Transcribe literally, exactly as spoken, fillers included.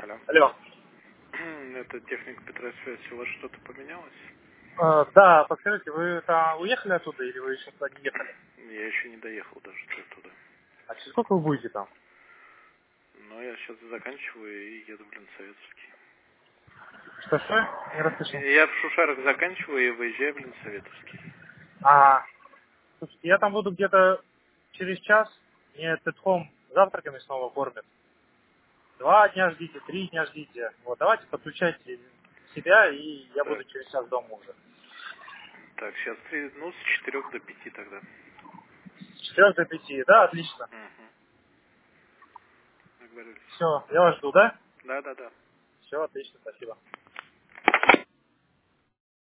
Алло. Алло. Это техник Петросвязь. У вас что-то поменялось? Э, да, подскажите, вы там уехали оттуда или вы еще туда не ехали? Я еще не доехал даже туда. А через сколько вы будете там? Но я сейчас заканчиваю и еду в Ленсоветовский. Что, что? Не расслышал. Я в Шушарах заканчиваю и выезжаю в Ленсоветовский. А, слушайте, я там буду где-то через час. Мне Тедхом завтраками снова кормят. Два дня ждите, три дня ждите. Вот, давайте подключайте себя, и я буду Так, через час дома уже. так, сейчас три, ну, с четырех до пяти тогда. С четырех до пяти, да, отлично. Угу. Договорились. Все, я вас жду, да? Да, да, да. Все, отлично, спасибо.